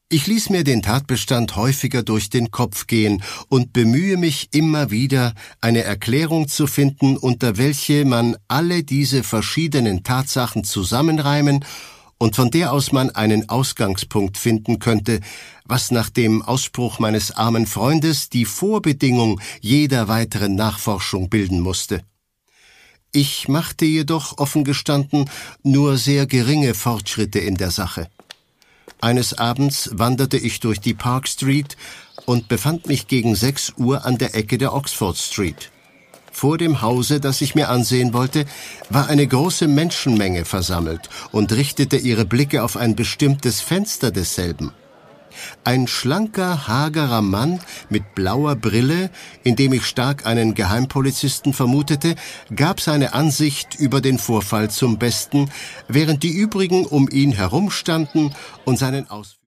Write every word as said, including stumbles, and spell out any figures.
Ich ließ mir den Tatbestand häufiger durch den Kopf gehen und bemühe mich immer wieder, eine Erklärung zu finden, unter welche man alle diese verschiedenen Tatsachen zusammenreimen und von der aus man einen Ausgangspunkt finden könnte, was nach dem Ausspruch meines armen Freundes die Vorbedingung jeder weiteren Nachforschung bilden musste. Ich machte jedoch, offen gestanden, nur sehr geringe Fortschritte in der Sache. Eines Abends wanderte ich durch die Park Street und befand mich gegen sechs Uhr an der Ecke der Oxford Street. Vor dem Hause, das ich mir ansehen wollte, war eine große Menschenmenge versammelt und richtete ihre Blicke auf ein bestimmtes Fenster desselben. Ein schlanker, hagerer Mann mit blauer Brille, in dem ich stark einen Geheimpolizisten vermutete, gab seine Ansicht über den Vorfall zum Besten, während die übrigen um ihn herumstanden und seinen Ausführungen